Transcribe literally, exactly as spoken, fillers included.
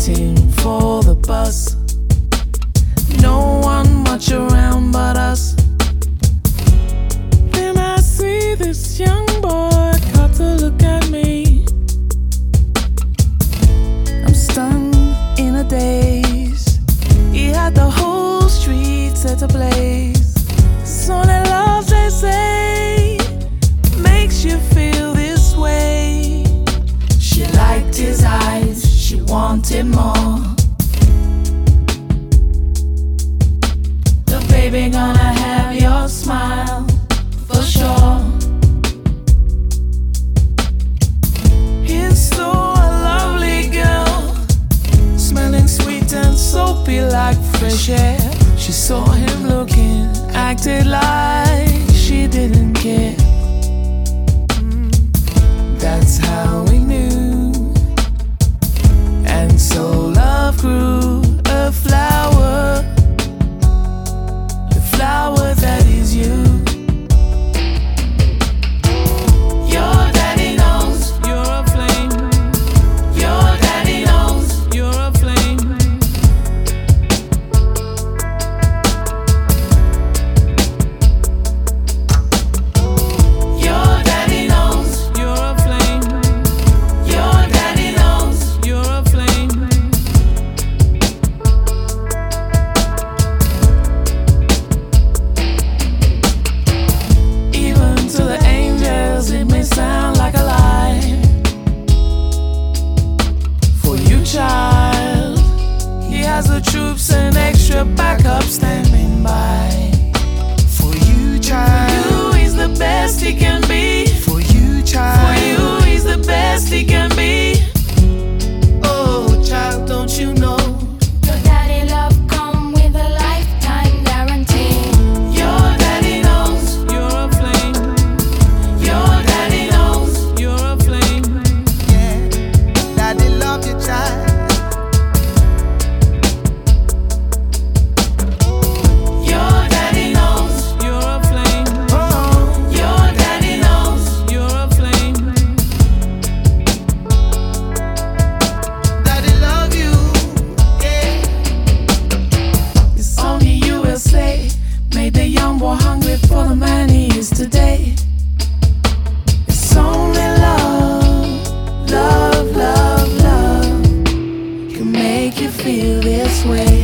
waiting for the bus. No one much around but us. Then I see this young boy cut to look at me. I'm stunned in a daze. He had the whole street set ablaze. So that love, they say, makes you feel this way. She liked his eyes, she wanted more. The baby gonna have your smile, for sure. He's so a lovely girl, smelling sweet and soapy like fresh air. She saw him looking, acted like she didn't care. That's how we knew. And so love grew, a flower, the flower that is you. Your daddy knows you're a flame. Your daddy knows you're a flame. Your daddy knows you're a flame. Your daddy knows you're a flame. Even to the angels it may sound like a lie. For you, child, he has the troops and extra backup standing by. For you, child. You, he's the best he can be. For you, For child. you, he's the best he can be. Oh, child, don't you know? Your daddy love come with a lifetime guarantee. Your daddy knows you're a flame. Your daddy knows you're a flame. Yeah, daddy love you, child. Your daddy knows you're a flame. Oh, Your daddy knows you're a flame. daddy love you. Yeah. It's only you will say made the young boy hungry for the man he is today. It's only love, love, love, love can make you feel this way.